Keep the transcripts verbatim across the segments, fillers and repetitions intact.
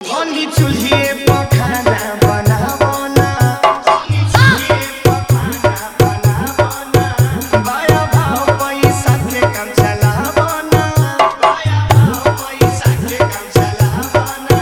धनी चूल्हे पर खाना बनावो ना, धनी चूल्हे पर खाना बनावो ना, बाया भाव पैसा के काम चलावो ना, बाया भाव पैसा के काम चलावो ना।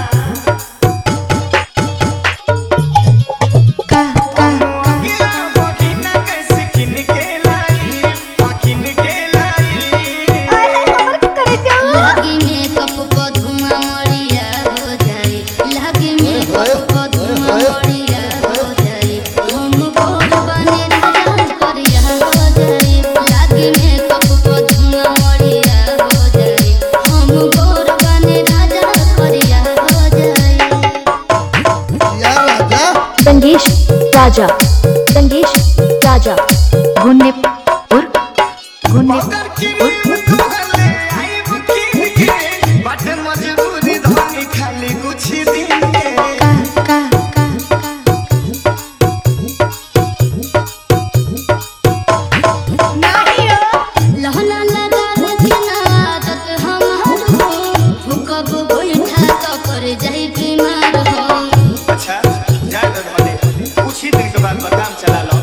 का का गिला बगिना कैसे किन के लाई, किन के लाई। अरे हमर के करे जाओ लागी में कप को धुआं मरिया हो जाए, लागी में कप को धुआं मरिया हो जाए, हम गोर बने राजा करिया हो जाए, लागी में कप को धुआं मरिया हो जाए, हम गोर बने राजा करिया हो जाए। दंगेश राजा दंगेश राजा घुन्ने और घुन्ने मगर की तोहले आइब किन के, बाटे मजबूरी धनी खाली कुछ दिन के। का का का नहीं हो लहना लगा देना आदत हमार हो, भूकब बैठा तो कर जाई बीमार हो। अच्छा जाए तो धनी कुछ ही दिन के बाद बदाम चला लो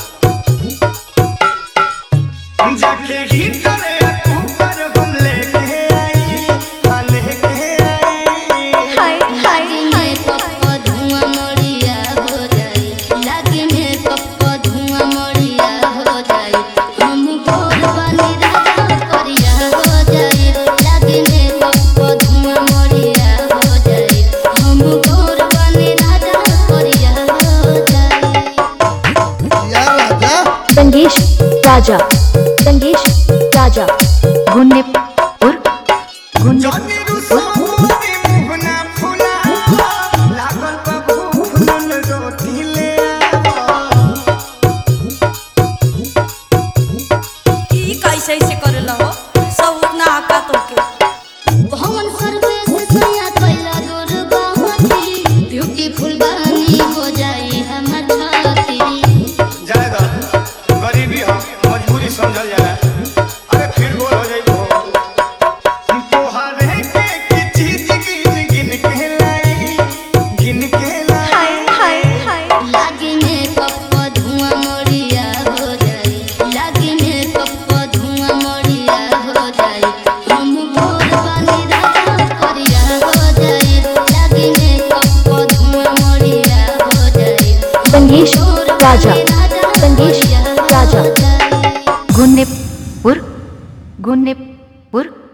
जाके ही करे ऊपर हम लेके आई, हाँ लेके आई। हाय हाय लागी में कप को धुआं मरिया हो जाए, लागी में कप को धुआं मरिया हो जाए, हम गोर बने राजा करिया हो जाए, लागी में कप को धुआं मरिया हो जाए, हम गोर बने राजा करिया हो जाए। दंगेश राजा दंगेश राजा घुन्ने और घुन्ने जनी रुसो मोती मुँह ना फुला, लागल बा भूख नून रोटी ले आओ। ई कैसे ऐसे करेला हो सब उतना आका तो के भवन सर्वेश सया कैला गोर बाहती, ब्यूटीफुल बानी हो जाए हमर छाती। जाए दो गरीबी हो मजबूरी समझल जाला, अरे फिर गोल हो जाई हो तोहरे के की चीज गिन गिन के लाई, गिन के लाई। हाय हाय हाय लागी में कप को धुआं मरिया हो जाए, लागी में कप को धुआं मरिया हो जाए, हम गोर बने राजा करिया हो जाए, लागी में कप को धुआं मरिया हो जाए, दंगेश गोर राजा बने राजा दंगेश करिया हो राजा जाए। घुन्ने और घुन्ने और